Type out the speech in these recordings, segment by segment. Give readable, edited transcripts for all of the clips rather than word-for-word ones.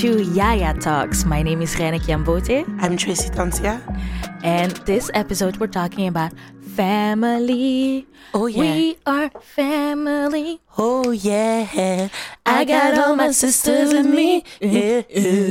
to Yaya Talks. My name is Rene Kiambote. I'm Tracy Tansia. And this episode we're talking about family. Oh yeah. We are family. Oh yeah. I got all my sisters with me. Yeah.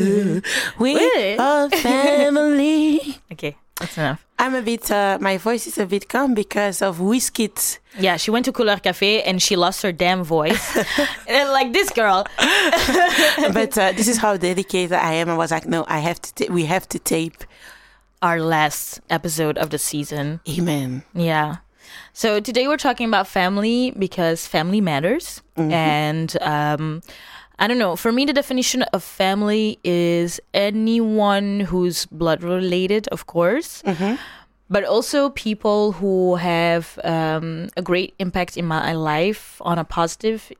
We are family. Okay, that's enough. I'm a bit, my voice is a bit calm because of Wizkid. Yeah, she went to Couleur Café and she lost her damn voice. Like this girl. But this is how dedicated I am. I was like, no, we have to tape our last episode of the season. Amen. Yeah. So today we're talking about family because family matters. Mm-hmm. And I don't know. For me, the definition of family is anyone who's blood related, of course, but also people who have a great impact in my life on a positive.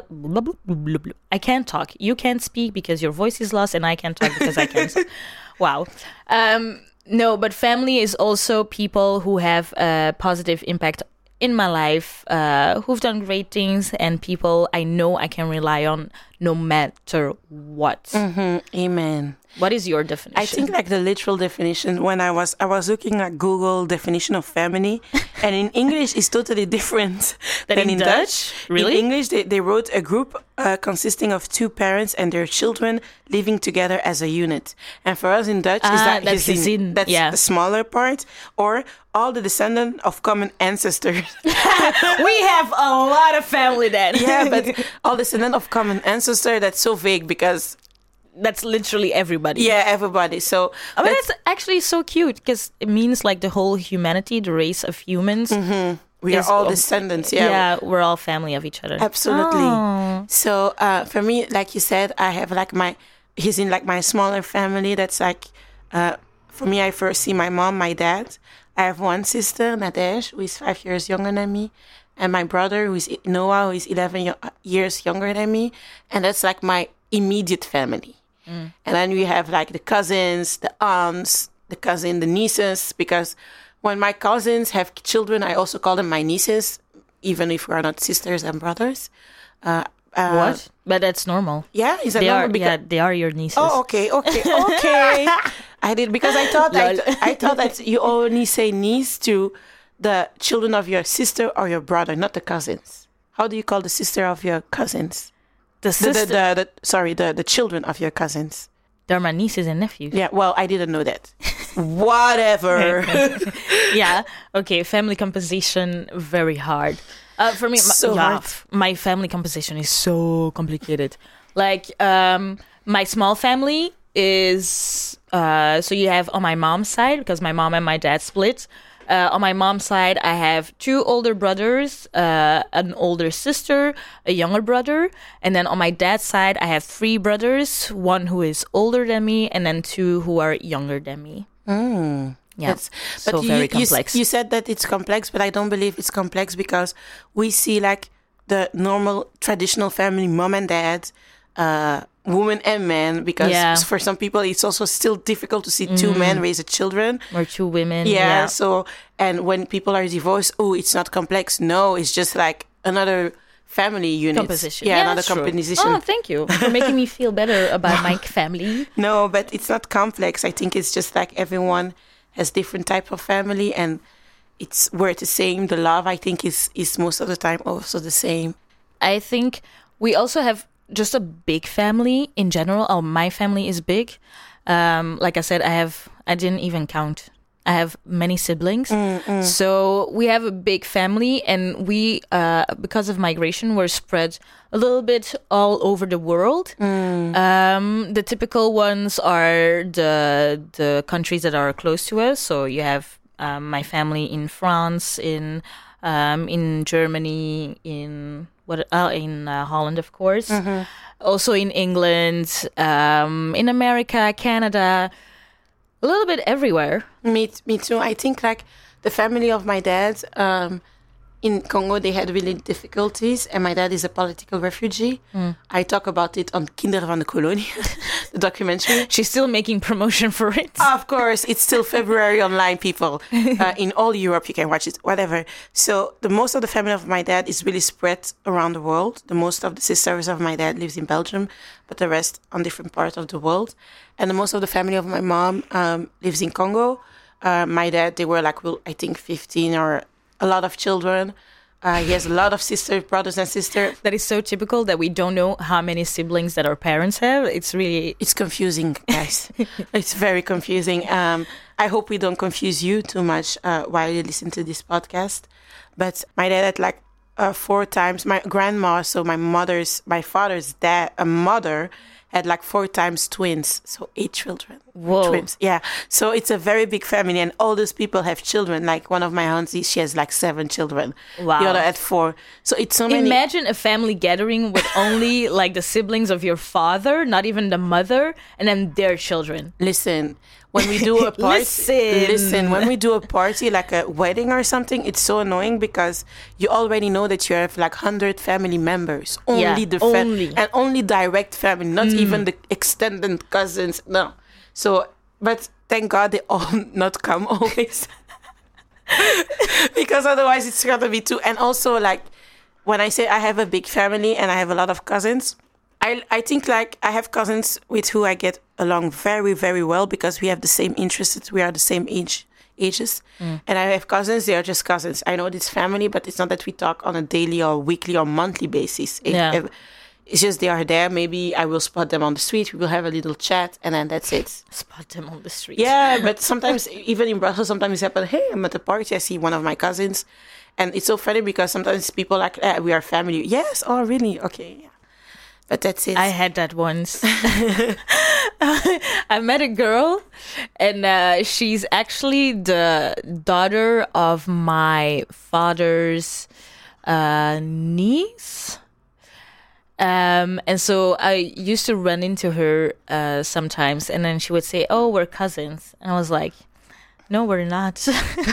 I can't talk. You can't speak because your voice is lost, and I can't talk because I can't. Wow. No, but family is also people who have a positive impact in my life, who've done great things, and people I know I can rely on no matter what. Amen. What is your definition? I think like the literal definition, when I was looking at Google definition of family, and in English it's totally different than in Dutch. Really? In English they wrote a group consisting of two parents and their children living together as a unit. And for us in Dutch, that's the smaller part, or all the descendants of common ancestors. We have a lot of family then. Yeah, but all descendants of common ancestor, that's so vague because that's literally everybody. Yeah, everybody. So that's actually so cute because it means like the whole humanity, the race of humans. We are all descendants. Yeah, we're all family of each other. Absolutely. Oh. So for me, like you said, I have like he's in like my smaller family. That's like, for me, I first see my mom, my dad. I have one sister, Nadej, who is 5 years younger than me. And my brother, who is Noah, who is 11 years younger than me. And that's like my immediate family. And then we have like the cousins, the aunts, the nieces. Because when my cousins have children, I also call them my nieces, even if we are not sisters and brothers. What? But that's normal. Yeah, is that normal? They are your nieces. Oh, okay. I did because I thought that you only say niece to the children of your sister or your brother, not the cousins. How do you call the sister of your cousins? The sister. The children of your cousins. They're my nieces and nephews. Yeah, well, I didn't know that. Whatever. Yeah. Okay. Family composition, very hard. For me, hard. My family composition is so complicated. Like, my small family is so you have on my mom's side, because my mom and my dad split. On my mom's side, I have 2 older brothers, an older sister, a younger brother. And then on my dad's side, I have 3 brothers, 1 who is older than me, and then 2 who are younger than me. Yeah, so very complex. You said that it's complex, but I don't believe it's complex because we see like the normal traditional family, mom and dad, woman and man, because for some people it's also still difficult to see 2 men raise children. Or 2 women. Yeah, so, and when people are divorced, it's not complex. No, it's just like another family unit. Composition. Yeah, another composition. Oh, thank you for making me feel better about my family. No, but it's not complex. I think it's just like everyone has different type of family, and we're the same. The love, I think, is most of the time also the same. I think we also have just a big family in general. Oh, my family is big. Like I said, I didn't even count. I have many siblings. So we have a big family, and we, because of migration, we're spread a little bit all over the world. The typical ones are the countries that are close to us. So you have my family in France, in Germany, in Holland, of course. Also in England, in America, Canada. A little bit everywhere. Me too. I think like the family of my dad, in Congo, they had really difficulties, and my dad is a political refugee. I talk about it on Kinderen van de Kolonie, the documentary. She's still making promotion for it. Of course, it's still February online, people. In all Europe, you can watch it, whatever. So the most of the family of my dad is really spread around the world. The most of the sisters of my dad lives in Belgium, but the rest on different parts of the world. And the most of the family of my mom lives in Congo. My dad, they were like, well, I think 15 or a lot of children. He has a lot of brothers and sisters. That is so typical that we don't know how many siblings that our parents have. It's confusing, guys. It's very confusing. I hope we don't confuse you too much while you listen to this podcast. But my dad had like 4 times, my grandma, so my father's mother had like 4 times twins, so 8 children. Whoa. Twins. Yeah. So it's a very big family, and all those people have children. Like one of my aunties, she has like 7 children. Wow. The other had 4. So it's so many. Imagine a family gathering with only like the siblings of your father, not even the mother, and then their children. Listen, when we do a party, listen, when we do a party like a wedding or something, it's so annoying because you already know that you have like 100 family members, and only direct family, not even the extended cousins. No, so but thank God they all not come always, because otherwise it's gonna be too. And also, like when I say I have a big family and I have a lot of cousins, I think like I have cousins with who I get along very, very well because we have the same interests. We are the same ages. And I have cousins, they are just cousins. I know it's family, but it's not that we talk on a daily or weekly or monthly basis. It's just they are there. Maybe I will spot them on the street. We will have a little chat and then that's it. Spot them on the street. Yeah, but sometimes, even in Brussels, sometimes it happens, hey, I'm at a party, I see one of my cousins. And it's so funny because sometimes people are like, we are family. Yes, oh, really? Okay, yeah. But that's it. I had that once. I met a girl, and she's actually the daughter of my father's niece. And so I used to run into her sometimes, and then she would say, "Oh, we're cousins." And I was like, "No, we're not."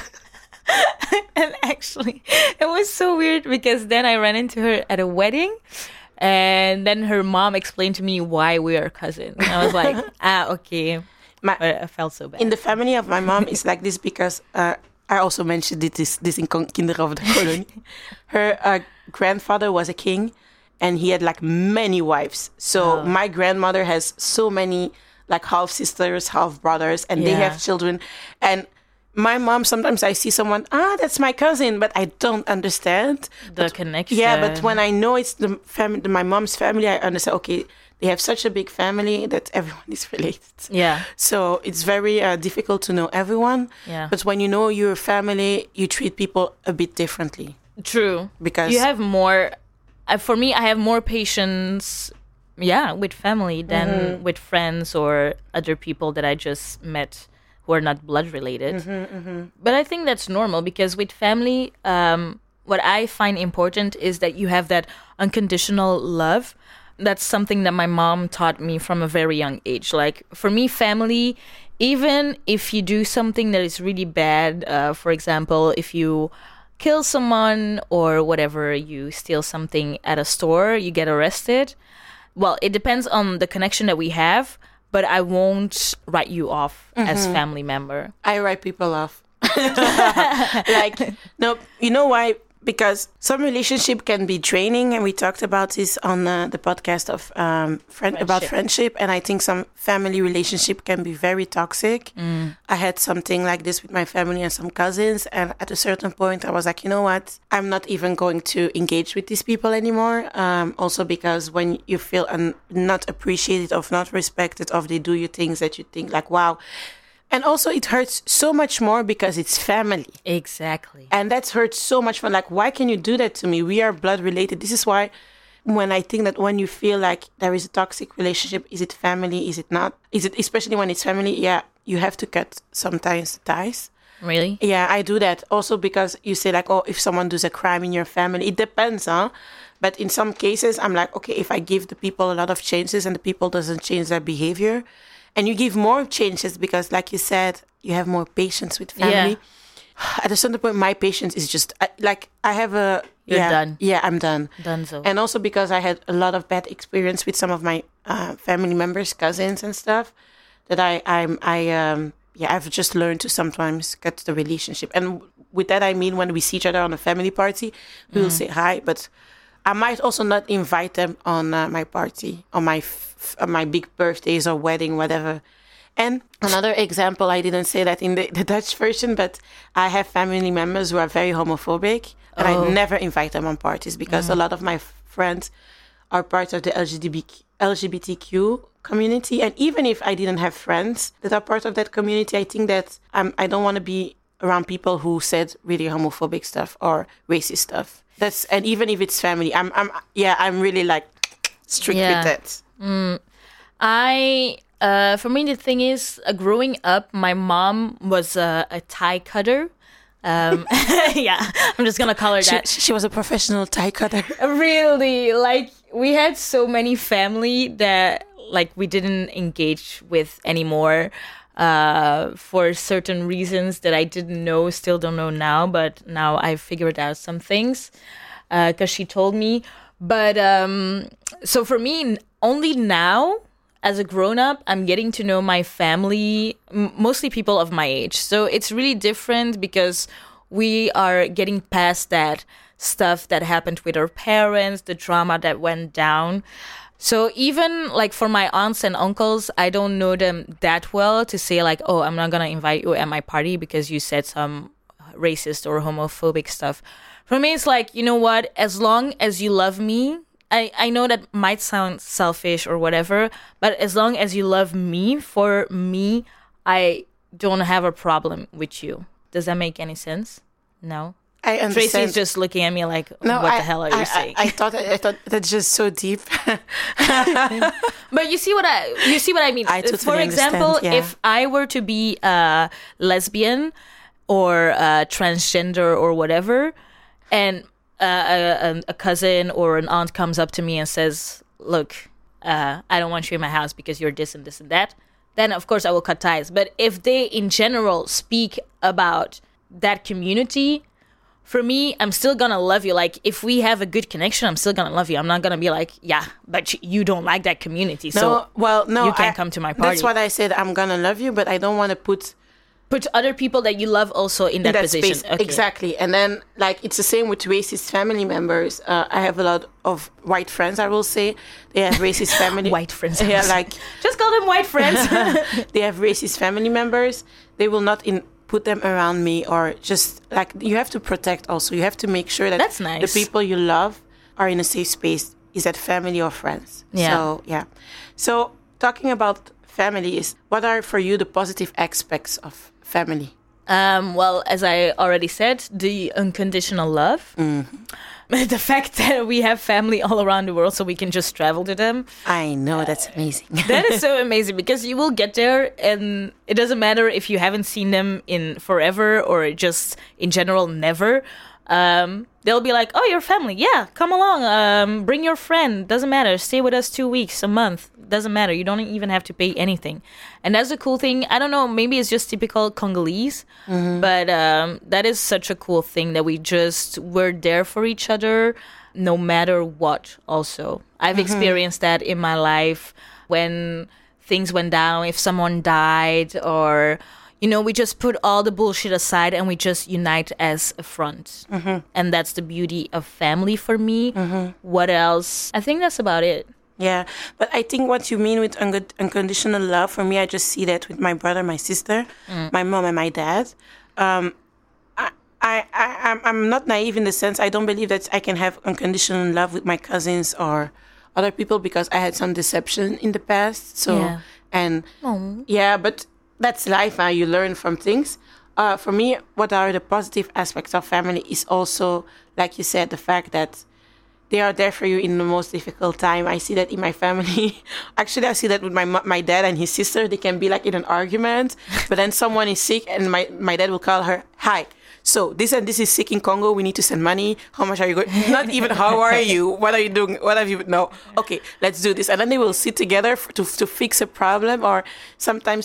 And actually, it was so weird because then I ran into her at a wedding. And then her mom explained to me why we are cousins. And I was like, okay. But I felt so bad. In the family of my mom, it's like this because I also mentioned this in Kinderen of the Kolonie. Her grandfather was a king, and he had like many wives. So my grandmother has so many like half sisters, half brothers, and they have children. And my mom, sometimes I see someone, that's my cousin, but I don't understand the connection. Yeah, but when I know it's the family, my mom's family, I understand, okay, they have such a big family that everyone is related. Yeah. So it's very difficult to know everyone. Yeah. But when you know your family, you treat people a bit differently. True. Because you have more, for me, I have more patience, with family than with friends or other people that I just met who are not blood related. But I think that's normal because with family, what I find important is that you have that unconditional love. That's something that my mom taught me from a very young age. Like for me, family, even if you do something that is really bad, for example, if you kill someone or whatever, you steal something at a store, you get arrested. Well, it depends on the connection that we have. But I won't write you off as family member. I write people off. Like, no, you know why? Because some relationship can be draining, and we talked about this on the podcast of about friendship. And I think some family relationship can be very toxic. I had something like this with my family and some cousins, and at a certain point, I was like, you know what? I'm not even going to engage with these people anymore. Also, because when you feel not appreciated or not respected, or they do you things that you think like, wow. And also it hurts so much more because it's family. Exactly. And that hurts so much more. Like, why can you do that to me? We are blood related. This is why when I think that when you feel like there is a toxic relationship, is it family? Is it not? Is it, especially when it's family? Yeah, you have to cut sometimes ties. Really? Yeah, I do that. Also because you say like, oh, if someone does a crime in your family, it depends, huh? But in some cases, I'm like, okay, if I give the people a lot of chances and the people doesn't change their behavior, and you give more chances because, like you said, you have more patience with family. at a certain point, my patience is just I have a. You're done. Yeah, I'm done. Done so. And also because I had a lot of bad experience with some of my family members, cousins, and stuff, that I've just learned to sometimes cut the relationship. And with that, I mean when we see each other on a family party, we will say hi, but I might also not invite them on my party, on my big birthdays or wedding, whatever. And another example, I didn't say that in the Dutch version, but I have family members who are very homophobic, and I never invite them on parties because a lot of my friends are part of the LGBTQ community. And even if I didn't have friends that are part of that community, I think that I don't want to be around people who said really homophobic stuff or racist stuff. And even if it's family, I'm really like strict with that. For me, the thing is, growing up, my mom was a tie cutter. Yeah, I'm just gonna call her that. She was a professional tie cutter. Really, like we had so many family that like we didn't engage with anymore for certain reasons that I didn't know, still don't know now, but now I've figured out some things because she told me. But so for me, only now, as a grown-up, I'm getting to know my family, mostly people of my age. So it's really different because we are getting past that stuff that happened with our parents, the drama that went down. So even like for my aunts and uncles, I don't know them that well to say like, oh, I'm not going to invite you at my party because you said some racist or homophobic stuff. For me, it's like, you know what? As long as you love me, I know that might sound selfish or whatever, but as long as you love me, for me, I don't have a problem with you. Does that make any sense? No? I understand. Tracy's just looking at me like, what the hell are you saying? I thought that's just so deep. But you see what I mean? I totally For example, understand, yeah. if I were to be lesbian or transgender or whatever, and a cousin or an aunt comes up to me and says, look, I don't want you in my house because you're this and this and that, then of course I will cut ties. But if they in general speak about that community, for me, I'm still gonna love you. Like, if we have a good connection, I'm still gonna love you. I'm not gonna be like, yeah, but you don't like that community, so you can't come to my party. That's what I said. I'm gonna love you, but I don't want to put other people that you love also in that position. Space. Okay. Exactly. And then, like, it's the same with racist family members. I have a lot of white friends, I will say. They have racist family... White friends. Yeah, like... Just call them white friends. They have racist family members. They will not put them around me, or just, like, you have to protect also. You have to make sure that That's nice. The people you love are in a safe space. Is that family or friends? Yeah. So, yeah. So, talking about family is, what are for you the positive aspects of family? Well, as I already said, the unconditional love. The fact that we have family all around the world so we can just travel to them. I know, that's amazing. That is so amazing because you will get there and it doesn't matter if you haven't seen them in forever or just in general never. They'll be like, oh, your family. Yeah, come along. Bring your friend. Doesn't matter. Stay with us 2 weeks, a month. Doesn't matter. You don't even have to pay anything. And that's a cool thing. I don't know. Maybe it's just typical Congolese. But that is such a cool thing that we're there for each other no matter what also. I've experienced that in my life when things went down. If someone died or... You know, we just put all the bullshit aside and we just unite as a front. And that's the beauty of family for me. What else? I think that's about it. Yeah, but I think what you mean with unconditional love, for me, I just see that with my brother, my sister, my mom and my dad. I'm not naive in the sense I don't believe that I can have unconditional love with my cousins or other people because I had some deception in the past. So, but... That's life, you learn from things. For me, what are the positive aspects of family is also, like you said, the fact that they are there for you in the most difficult time. I see that in my family. Actually, I see that with my dad and his sister. They can be like in an argument, but then someone is sick and my dad will call her, hi, so this and this is sick in Congo. We need to send money. How much are you going? Not even how are you? What are you doing? What have you? No. Okay, let's do this. And then they will sit together to fix a problem. Or sometimes if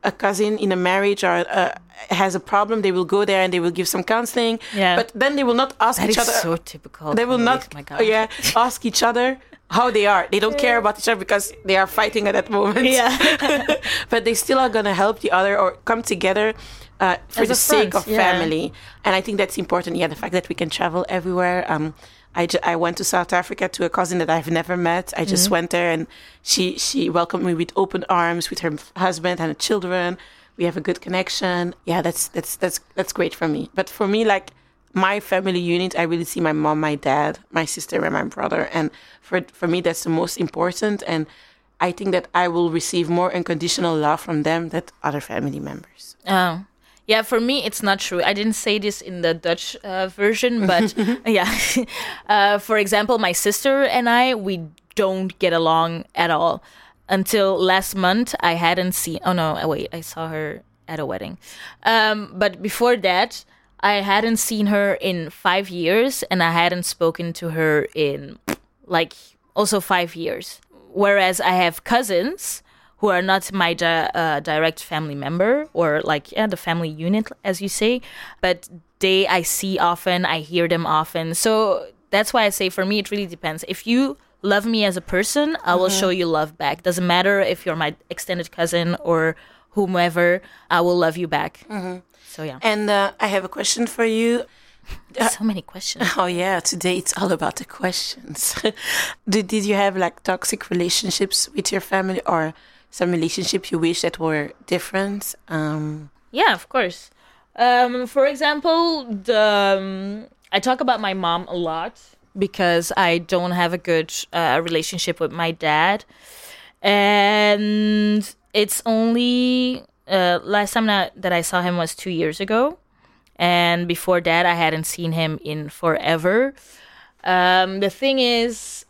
a cousin in a marriage or has a problem, they will go there and they will give some counseling. Yeah. But then they will not ask That each is other. so typical. They will not, Oh my God. ask each other how they are. They don't care about each other because they are fighting at that moment. Yeah. But they still are going to help the other or come together for As the a sake front, of yeah. family. And I think that's important. Yeah, the fact that we can travel everywhere. I went to South Africa to a cousin that I've never met. I just went there and she welcomed me with open arms with her husband and her children. We have a good connection. Yeah, that's great for me. But for me, like my family unit, I really see my mom, my dad, my sister, and my brother. And for me, that's the most important. And I think that I will receive more unconditional love from them than other family members. Oh. Yeah, for me, it's not true. I didn't say this in the Dutch version, but yeah. For example, my sister and I, we don't get along at all. Until last month, I hadn't seen... Oh, no, wait, I saw her at a wedding. But before that, I hadn't seen her in 5 years, and I hadn't spoken to her in, like, also 5 years. Whereas I have cousins who are not my direct family member or like the family unit, as you say, but I see often, I hear them often. So that's why I say for me, it really depends. If you love me as a person, I will show you love back. Doesn't matter if you're my extended cousin or whomever, I will love you back. So yeah. And I have a question for you. So many questions. Oh yeah, today it's all about the questions. Did you have like toxic relationships with your family or some relationships you wish that were different? Yeah, of course. For example, I talk about my mom a lot because I don't have a good relationship with my dad. And it's only last time that I saw him was 2 years ago. And before that, I hadn't seen him in forever. The thing is,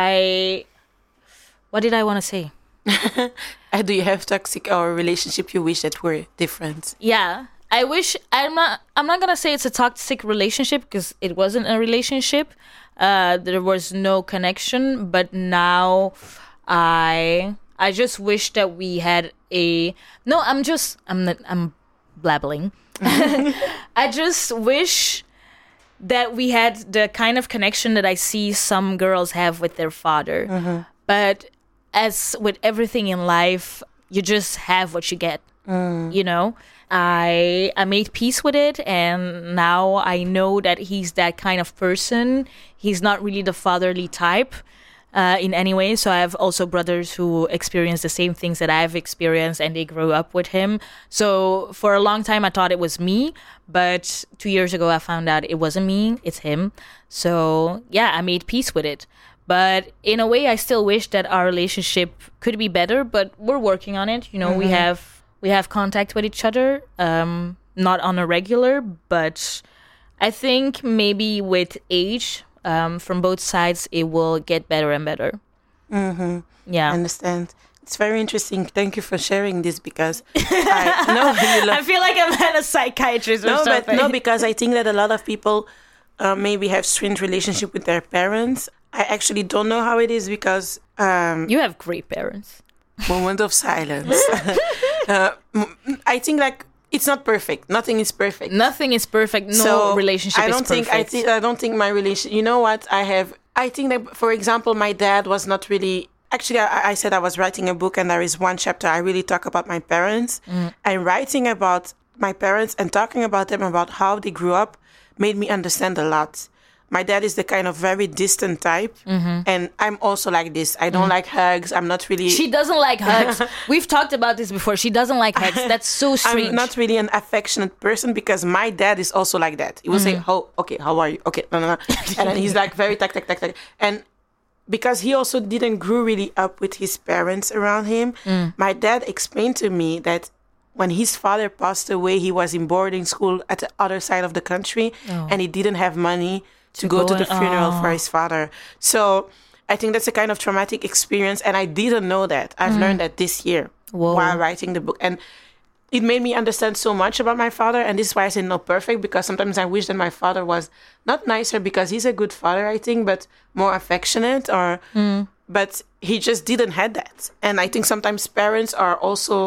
what did I want to say? Do you have toxic or relationship you wish that were different? Yeah, I wish. I'm not gonna say it's a toxic relationship because it wasn't a relationship. There was no connection. But now, I just wish that we had a. No, I'm blabbling. I just wish that we had the kind of connection that I see some girls have with their father. But as with everything in life, you just have what you get. You know, I made peace with it, and now I know that he's that kind of person. He's not really the fatherly type in any way. So I have also brothers who experience the same things that I've experienced, and they grew up with him. So for a long time, I thought it was me, but 2 years ago, I found out it wasn't me, it's him. So yeah, I made peace with it. But in a way, I still wish that our relationship could be better, but we're working on it. You know, we have contact with each other, not on a regular, but I think maybe with age, from both sides, it will get better and better. Yeah, I understand. It's very interesting. Thank you for sharing this because I feel like I'm a psychiatrist or something. No, because I think that a lot of people maybe have strained relationship with their parents. I actually don't know how it is because... you have great parents. Moment of silence. I think like it's not perfect. Nothing is perfect. Nothing is perfect. No relationship is perfect. I don't think my relation... You know what? I think that, for example, my dad was not really... Actually, I said I was writing a book and there is one chapter I really talk about my parents. And writing about my parents and talking about them, about how they grew up, made me understand a lot. My dad is the kind of very distant type. And I'm also like this. I don't like hugs. I'm not really... She doesn't like hugs. We've talked about this before. She doesn't like hugs. That's so strange. I'm not really an affectionate person because my dad is also like that. He will say, how are you? Okay, no. And then he's like very tack. And because he also didn't grow really up with his parents around him, my dad explained to me that when his father passed away, he was in boarding school at the other side of the country and he didn't have money to go to the funeral for his father. So I think that's a kind of traumatic experience. And I didn't know that. I've learned that this year while writing the book. And it made me understand so much about my father. And this is why I say not perfect, because sometimes I wish that my father was not nicer because he's a good father, I think, but more affectionate but he just didn't have that. And I think sometimes parents are also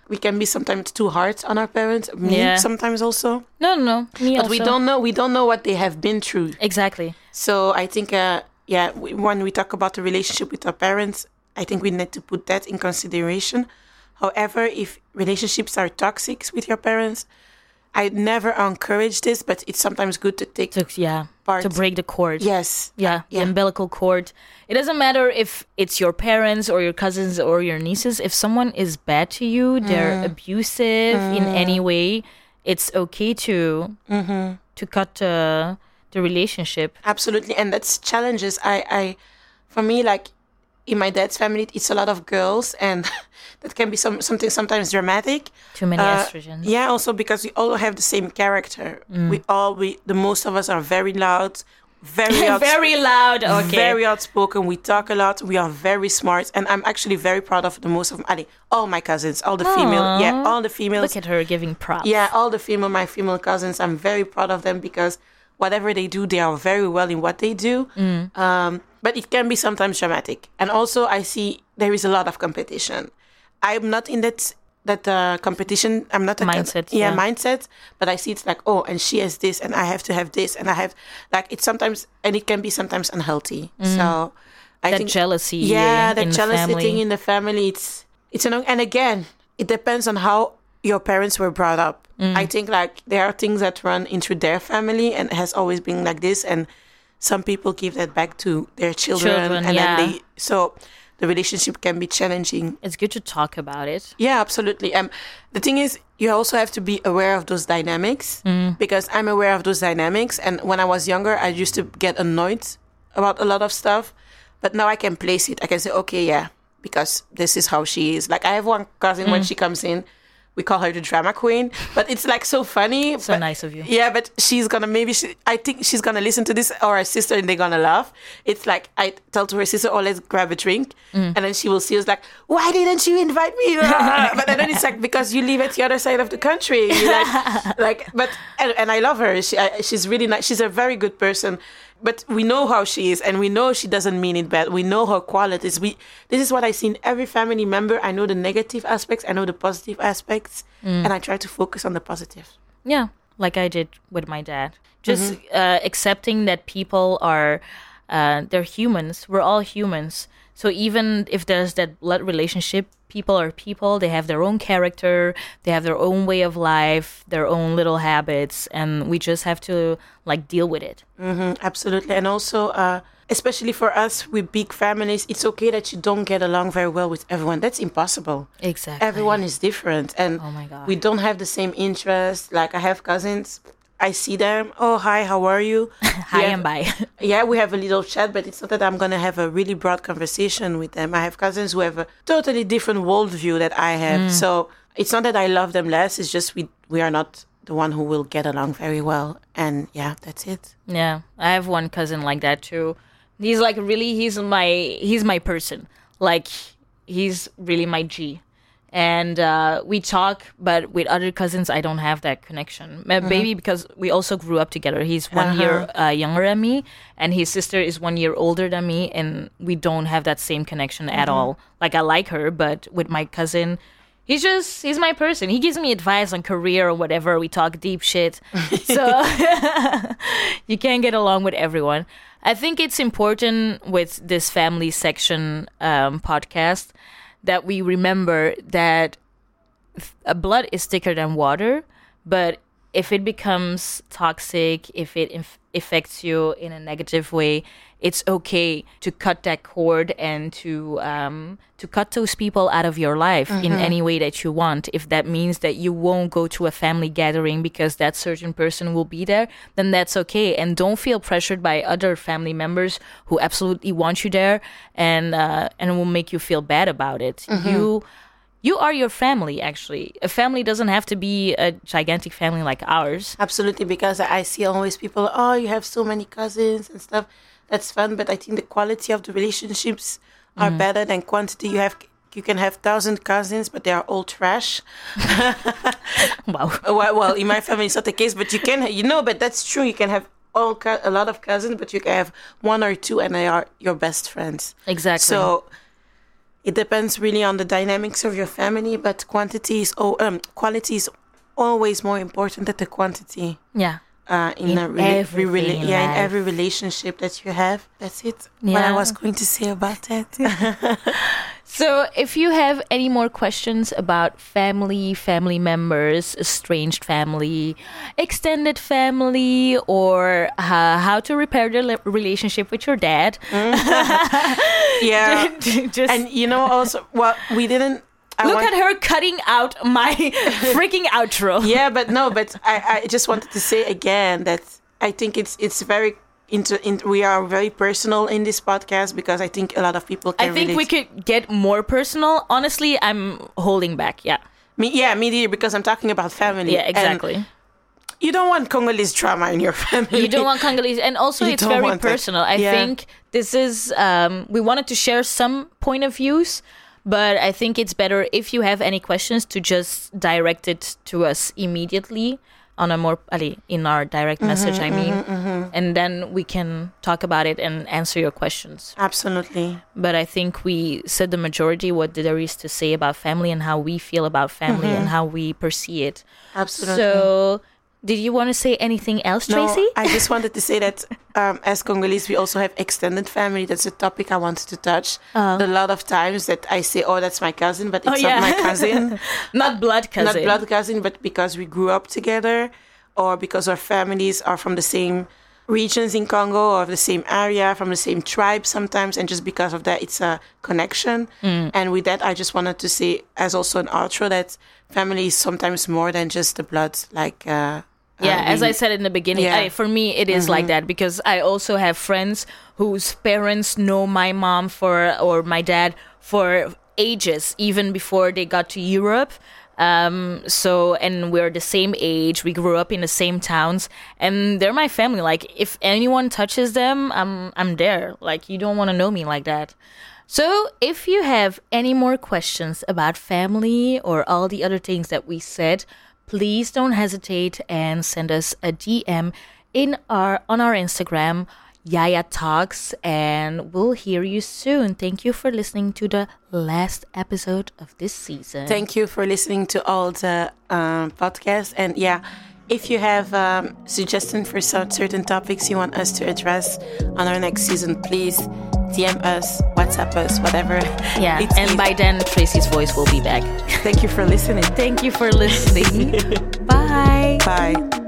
we can be sometimes too hard on our parents. Me sometimes also. No, me but also. we don't know what they have been through. Exactly. So I think, when we talk about the relationship with our parents, I think we need to put that in consideration. However, if relationships are toxic with your parents, I never encourage this, but it's sometimes good to take part. To break the cord. Yes. The umbilical cord. It doesn't matter if it's your parents or your cousins or your nieces. If someone is bad to you, they're abusive in any way, it's okay to cut the relationship. Absolutely, and that's challenges. I for me, like in my dad's family, it's a lot of girls, and that can be something sometimes dramatic. Too many estrogens. Yeah, also because we all have the same character. The most of us are very loud, very very outspoken. We talk a lot. We are very smart, and I'm actually very proud of the most of all my cousins, all the all the females. Look at her giving props. Yeah, all my female cousins. I'm very proud of them because whatever they do, they are very well in what they do. But it can be sometimes dramatic. And also, I see there is a lot of competition. I'm not in that competition. I'm not mindset. Mindset. But I see it's like, oh, and she has this, and I have to have this, and I have it's sometimes, and it can be sometimes unhealthy. So I think jealousy. Yeah, that in jealousy the family. thing in the family. And again, it depends on how your parents were brought up. I think there are things that run into their family and has always been like this, and some people give that back to their children and then so the relationship can be challenging. It's good to talk about it. Yeah, absolutely. The thing is, you also have to be aware of those dynamics because I'm aware of those dynamics. And when I was younger, I used to get annoyed about a lot of stuff, but now I can place it. I can say, okay, because this is how she is. Like I have one cousin when she comes in, we call her the drama queen, but it's so funny. So nice of you. Yeah, but she's gonna I think she's gonna listen to this, or her sister, and they're gonna laugh. It's like I tell to her sister, "Oh, let's grab a drink," and then she will see us like, "Why didn't you invite me?" But then it's because you live at the other side of the country. And I love her. She's really nice. She's a very good person. But we know how she is, and we know she doesn't mean it bad. We know her qualities. This is what I see in every family member. I know the negative aspects. I know the positive aspects. And I try to focus on the positive. Yeah, like I did with my dad. Just accepting that people are, they're humans. We're all humans. So even if there's that blood relationship, people are people. They have their own character. They have their own way of life, their own little habits. And we just have to deal with it. Absolutely. And also, especially for us with big families, it's okay that you don't get along very well with everyone. That's impossible. Exactly. Everyone is different. And oh my God. We don't have the same interests. Like I have cousins. I see them. Oh, hi, how are you? Hi and bye. Yeah, we have a little chat, but it's not that I'm going to have a really broad conversation with them. I have cousins who have a totally different worldview that I have. So it's not that I love them less. It's just we are not the one who will get along very well. And yeah, that's it. Yeah, I have one cousin like that too. He's he's my person. He's really my G. And we talk, but with other cousins, I don't have that connection. Maybe because we also grew up together. He's 1 year younger than me, and his sister is 1 year older than me, and we don't have that same connection at all. I like her, but with my cousin, he's my person. He gives me advice on career or whatever. We talk deep shit. So you can't get along with everyone. I think it's important with this family section podcast that we remember that blood is thicker than water, but if it becomes toxic, if it affects you in a negative way, it's okay to cut that cord and to cut those people out of your life in any way that you want. If that means that you won't go to a family gathering because that certain person will be there, then that's okay. And don't feel pressured by other family members who absolutely want you there and will make you feel bad about it. You are your family, actually. A family doesn't have to be a gigantic family like ours. Absolutely, because I see always people, oh, you have so many cousins and stuff. That's fun, but I think the quality of the relationships are better than quantity. You can have 1,000 cousins, but they are all trash. Wow. Well, in my family, it's not the case, but you can, but that's true. You can have a lot of cousins, but you can have one or two, and they are your best friends. Exactly. So it depends really on the dynamics of your family, but quality is always more important than the quantity. Yeah. In every relationship that you have. That's it. Yeah. What I was going to say about that. So if you have any more questions about family members, estranged family, extended family, or how to repair the relationship with your dad. Yeah. And also, well, we didn't... Look at her cutting out my freaking outro. Yeah, but I just wanted to say again that I think it's very... we are very personal in this podcast because I think a lot of people can relate. We could get more personal. Honestly, I'm holding back. Yeah. Me neither, because I'm talking about family. Yeah, exactly. And you don't want Congolese drama in your family. You don't want Congolese. And also, it's very personal. I think this is... we wanted to share some point of views, but I think it's better if you have any questions to just direct it to us immediately. On a more in our direct message, and then we can talk about it and answer your questions. Absolutely. But I think we said the majority what there is to say about family and how we feel about family and how we perceive it. Absolutely. So, did you want to say anything else, Tracy? No, I just wanted to say that as Congolese, we also have extended family. That's a topic I wanted to touch. A lot of times that I say, oh, that's my cousin, but it's not my cousin. Not blood cousin. Not blood cousin, but because we grew up together or because our families are from the same regions in Congo or the same area, from the same tribe sometimes. And just because of that, it's a connection. And with that, I just wanted to say, as also an outro, that family is sometimes more than just the blood, like... as I said in the beginning, for me, it is like that because I also have friends whose parents know my mom or my dad for ages, even before they got to Europe. And we're the same age. We grew up in the same towns, and they're my family. Like, if anyone touches them, I'm there. Like, you don't want to know me like that. So, if you have any more questions about family or all the other things that we said, please don't hesitate and send us a DM on our Instagram, Yaya Talks, and we'll hear you soon. Thank you for listening to the last episode of this season. Thank you for listening to all the podcasts. And if you have suggestions for some certain topics you want us to address on our next season, please DM us, WhatsApp us, whatever. Yeah, and by then, Tracy's voice will be back. Thank you for listening. Thank you for listening. Bye. Bye.